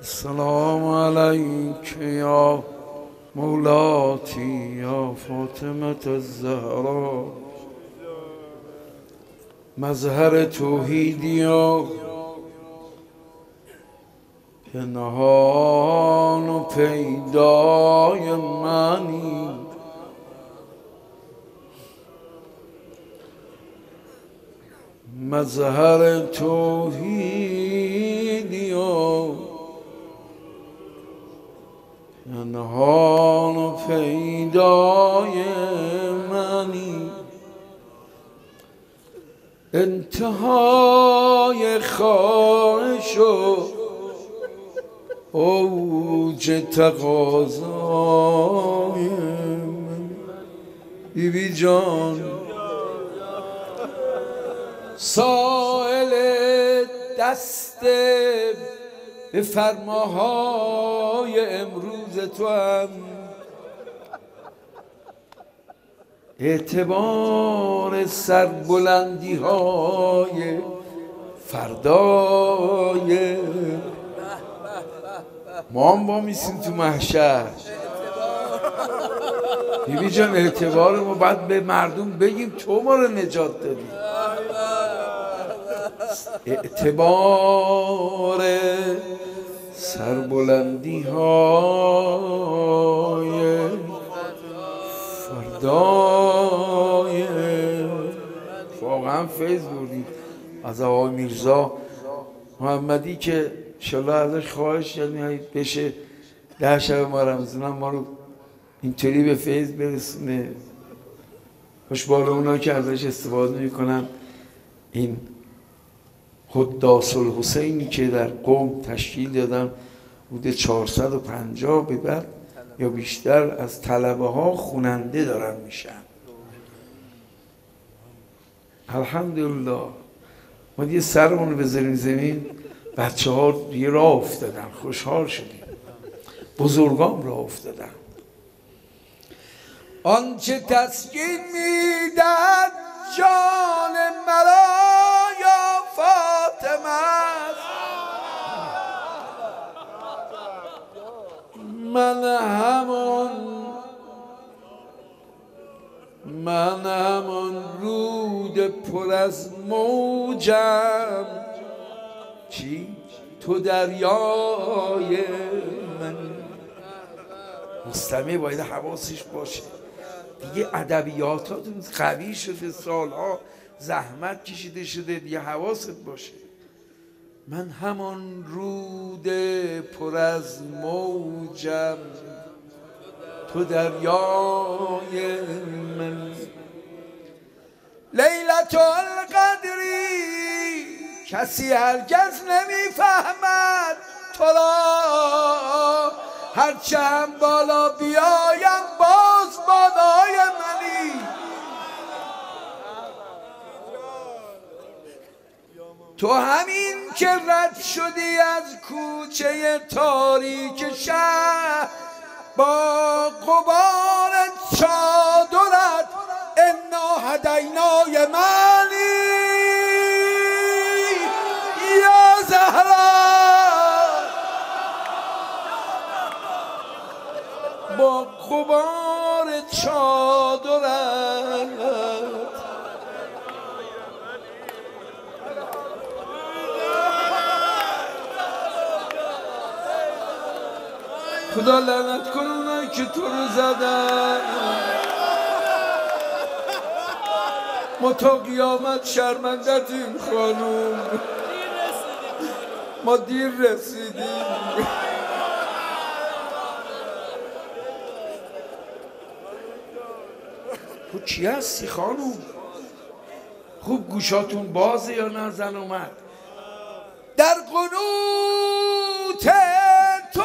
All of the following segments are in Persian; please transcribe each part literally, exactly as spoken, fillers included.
السلام عليك يا مولاتي يا فاطمة الزهراء مظهر توحیدی و پنهان و پیدای منی مظهر توحیدی و پنهان و پیدای منی انتهای خواهش و اوج تقاضای من بی بی جان سائل دست به فرماهای امروز تو هم اعتبار سربلندی های فردای ما هم با میسیم تو محشر بیبی جان اعتبار ما باید به مردم بگیم تو ما رو نجات دادی اعتبار سربلندی های فردای واقعا فیض بردیم از آقای میرزا محمدی که انشالله ازش خواهش کردیم بشه ده شب ما رمضان ما رو اینطوری به فیض برسونه خوشبال اونا که ازش استفاده میکنن. این حداث الحسینی که در قم تشکیل دادن بوده چهارصد و پنجاه به بعد یا بیشتر از طلبه ها خوننده دارن میشن. الحمدلله ما دیگه سرمون رو بذاریم زمین بچه ها دیگه راه افتادن خوشحال شدیم بزرگان راه افتادن. آنچه تسکین میدن جان مرا یا فاطمه من همون من همون رود پر از موجم چی؟ تو دریای من. مستمع باید حواسش باشه دیگه ادبیاتاتون قوی شده سالها زحمت کشیده شده دیگه حواست باشه. من همان رود پر از موجم تو دریای من. لیلة القدری کسی هرگز نمیفهمد تو را هرچه هم بالا بیایم باز بالای منی. تو همین که رد شدی از کوچه تاریک شهر با غبار چادرت انا هدینای منی یا زهرا با غبار چادرت خدا لعنت کنه اونایی که تو رو زدن ما تا قیامت شرمندتیم خانوم ما دیر رسیدیم. تو چی هستی خانوم؟ خوب گوشاتون بازه یا نه زن اومد؟ در قنوت تو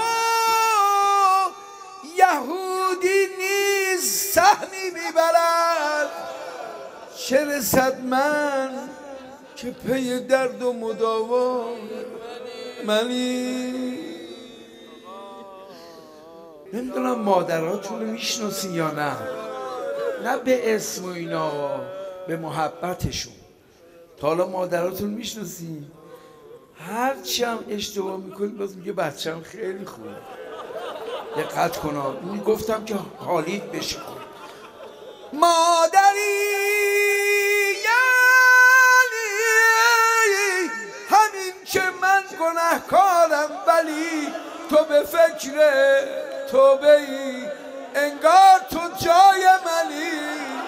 یهودی نیز سهمی میبرد چه رسد من که پی درد و مداوا منی. نمیدونم مادراتون رو میشناسی یا نه نه به اسم و اینا به محبتشون تا حالا مادراتون میشناسی هرچی هم اشتباه میکنی باز میگه بچه‌م خیلی خوبه. دقت کن. این گفتم که حالیت بشه. مادری یعنی همین که من گناهکارم ولی تو به فکر توبه ای انگار تو جای منی.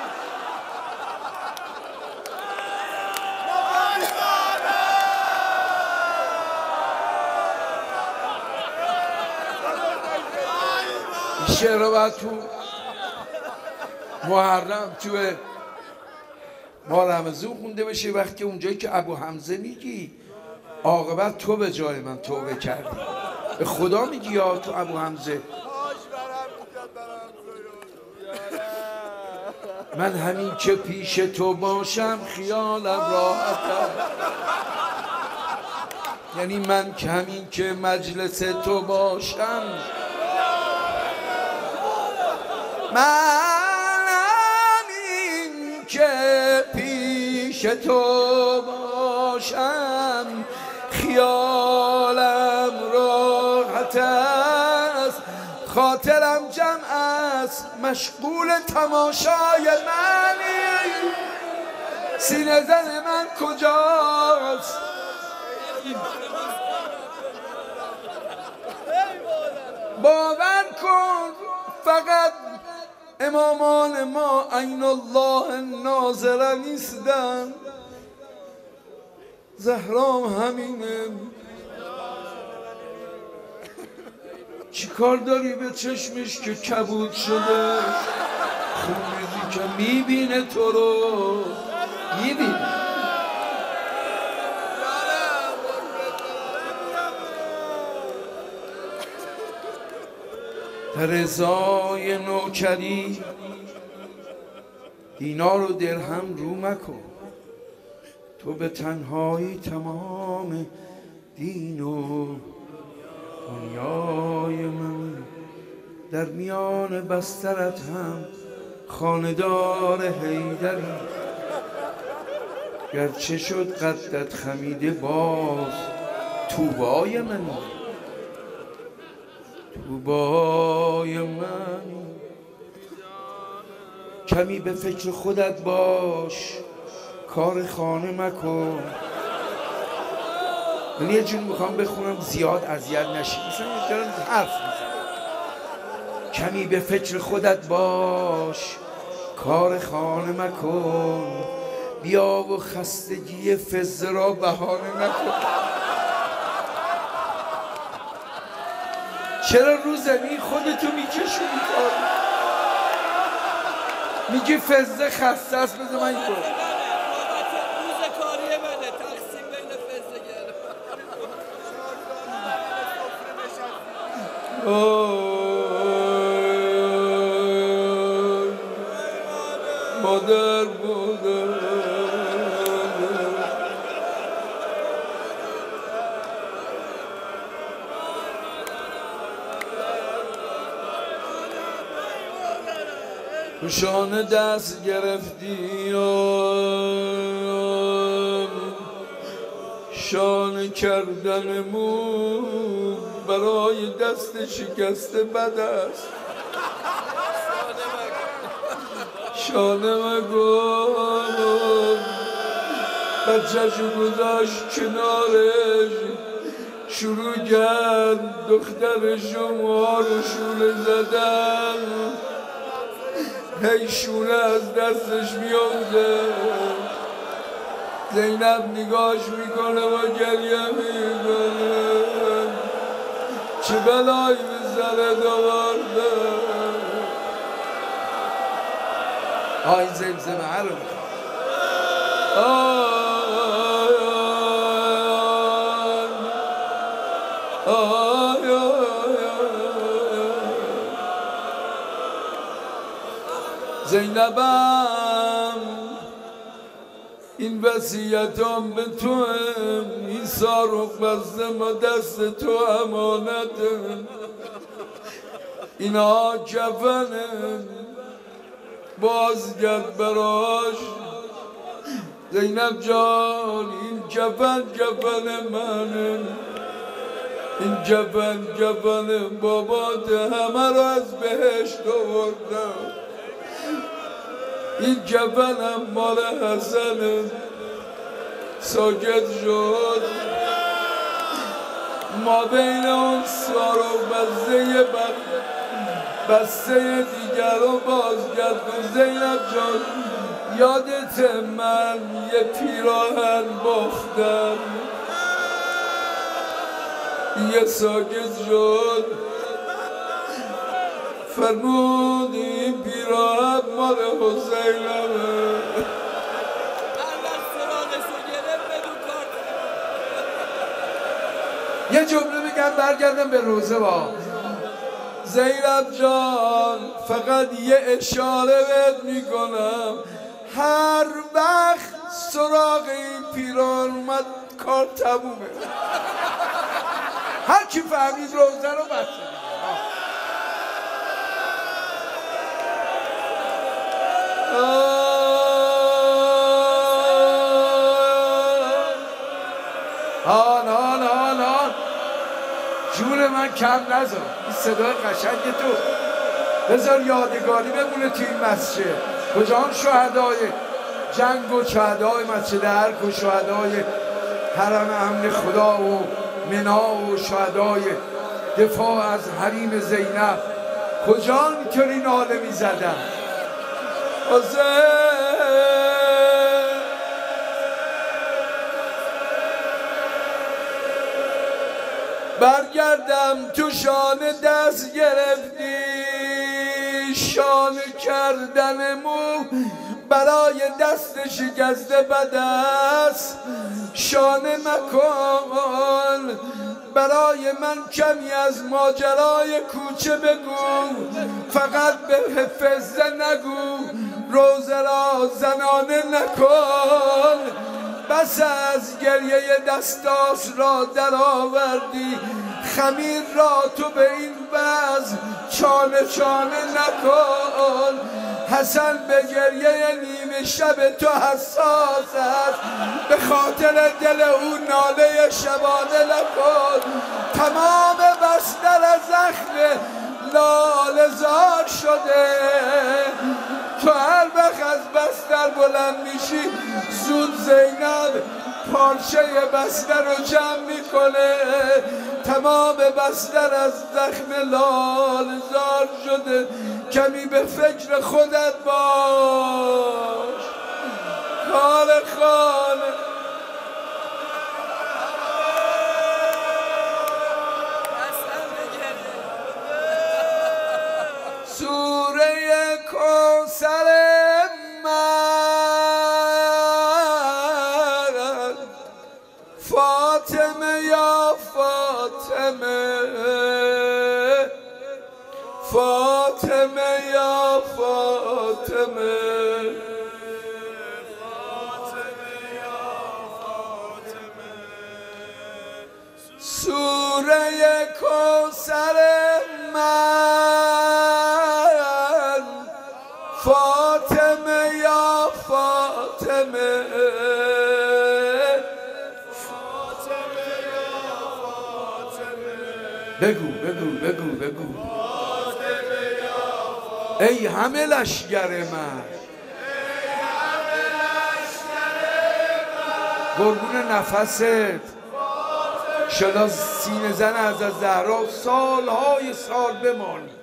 شعر رو باید تو محرم تو ما رمضان خونده بشه وقتی اونجایی که ابو حمزه میگی عاقبت تو به جای من توبه کردی. به خدا میگی یا تو ابو حمزه من همین که پیش تو باشم خیالم راحتم. یعنی من که همین که مجلس تو باشم من همین که پیش تو باشم خیالم راحت است خاطرم جمع است مشغول تماشای منی. سینه زن من کجاست باور کن فقط امامان ما عین الله ناظره نیستن. زهرام همینه. چی کار داری به چشمش که کبود شده خونریزی که میبینه تو رو میبینه. در ازای نوکری دینار و درهم رو مکن تو به تنهایی تمام دین و دنیای من. در میان بسترت هم خاندار حیدری گرچه شد قدت خمیده باز طوبای من طوبای من. کمی به فکر خودت باش کار خانه مکن. من یه جون میخوام بخونم زیاد اذیت نشی مثلا دارم حرف میزنم. کمی به فکر خودت باش کار خانه مکن بیا و خستگی فزه را بهانه نکن. چرا رو زمین خودتو میکشونی کار میگی فزه خسته است بذار من این کنم روز کاریه بده تقسیم بین فزه گرم مادر مادر شانه دست گرفتی شانه کردنمون برای دست شکسته بد است. شانه مگم بچه‌شو گذاشت کنارش شروع کرد دختر شما رو شوله زدن. هی شونه از دستش میفته زینب نگاش میکنه و گریه میکنه چه بلایی به سرت آورده. آی زمزمه هر رو میخوام زینبم این وصیتام به تو این سارق بسته ما دست تو امانته اینا کفنه بازگرد براش زینب جان این جبل جبل منه، این جبل جبل بابات همه رو از بهشت آوردم، این جبل هم مال حسنه. ساکت شد، ما بین اون سار و بسته بسته دیگر رو باز کرد. زینب جان یادت من یه پیراهن باختم. یه ساکت شد، فرمود این پیراهن مال حسینمه. یه جمله بگم برگردم به روزه با زینب جان، فقط یه اشاره بهت میکنم، هر وقت سراغ این پیران اومد کار تمومه. هر کی فهمید روزه رو بسته. آن آن آن آن جون من کم نذار، این صدای قشنگ تو بذار یادگاری بمونه توی این مسجد. کجان شهدای جنگ و شهدای مسجد ارک و شهدای حرم امن خدا و منا و شهدای دفاع از حریم زینب، کجا اینطوری ناله می زدن؟ برگردم تو شانه دست گرفتی، شانه کردن مو برای دست شکسته بد است. شانه مکن برای من کمی از ماجرای کوچه بگو، فقط به حفظه نگو، روزه را زنانه نکن. بس از گریه دستاس را در آوردی، خمیر را تو به این وضع چانه چانه نکن. حسن به گریه نیمه شب تو حساس است، به خاطر دل او ناله شبانه نکن. تمام بستر از زخم لاله زار شده، تو هر وقت از بستر بلند میشی زود زینب پارچه بستر رو جمع میکنه. تمام بستر از زخم لاله زار شده، کمی به فکر خودت باش. کار خانه سوره کوثر من، فاطمه یا فاطمه، فاطمه یا فاطمه، فاطمه یا فاطمه. سوره کوثر من، فاطمه یا فاطمه، فاطمه یا فاطمه. بگو بگو بگو بگو. ای همه لشگر من، قربون نفست شلا سینه زن از زهرا سالهای سال بمانی.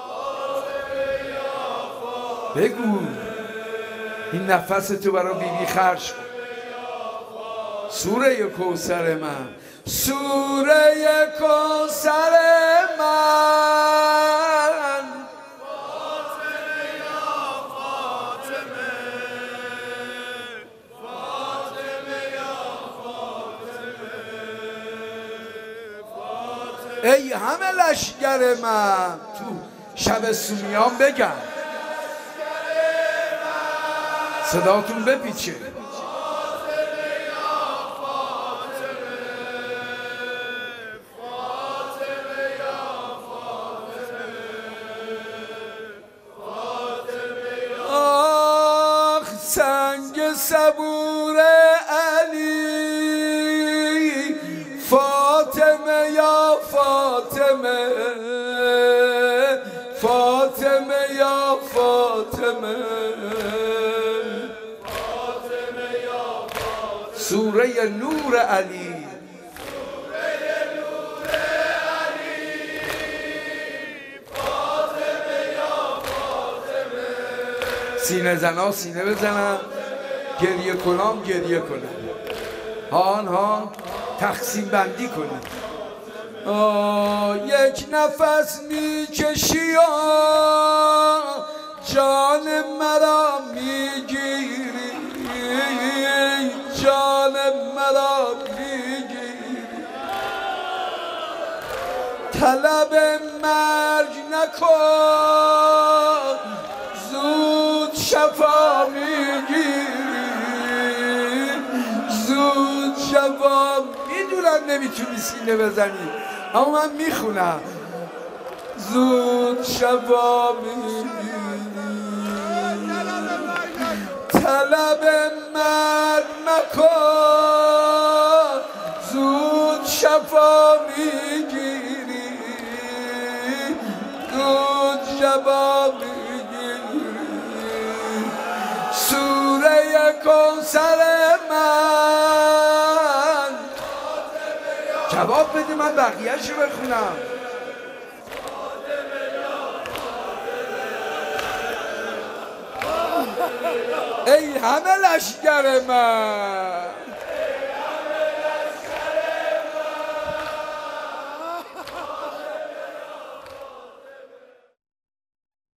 بگو این نفس تو برای بیبی خرج کن. سوره کوثر من، سوره کوثر من، فاطمه یا فاطمه، فاطمه یا فاطمه. ای همه لشگر من، تو شب سومیان بگم صداتون بپیچه. آخ سنگ صبوره فاطمه فاطمه یا فاطمه سوره نور علی سینه زنا سینه بزنم، گریه کنم گریه کنم، هان هان تقسیم بندی کنم. یک نفس میکشی جان مرا میگیری، جان مرا میگیری، طلب مرگ نکن زود شفا میگیری، زود شفا. میدونم نمیتونی سینه بزنی اما من میخونم. زود شفا میگیری، طلب مرگ مکن زود شفا میگیری، زود شفا میگیری. سوره کوثر من جواب بده من بقیه‌شو بخونم. ای همه لشکر من